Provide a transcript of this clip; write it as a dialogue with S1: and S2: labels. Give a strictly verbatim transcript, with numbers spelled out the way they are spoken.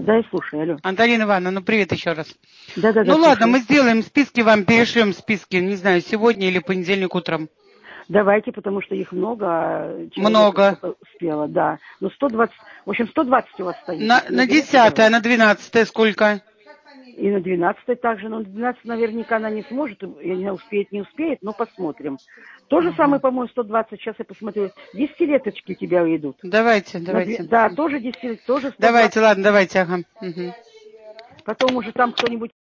S1: Да, я слушаю, алло.
S2: Антонина Ивановна, ну привет еще раз.
S1: Да, да, да.
S2: Ну
S1: слушаю.
S2: ладно, мы сделаем списки, вам перешлем списки, не знаю, сегодня или понедельник утром.
S1: Давайте, потому что их много, а
S2: Много.
S1: успела, да. Ну, сто двадцать, в общем, сто двадцать у вас стоит.
S2: На, на десятое, а на двенадцатое сколько?
S1: И на двенадцатое также, но на двенадцатое наверняка она не сможет, я не знаю, успеет, не успеет, но посмотрим. То же самое, по-моему, сто двадцать, сейчас я посмотрю, десятилеточки у тебя идут.
S2: Давайте,
S1: На
S2: давайте.
S1: две- да, тоже десять, тоже сто двадцать.
S2: Давайте, ладно, давайте, ага. Угу.
S1: Потом уже там кто-нибудь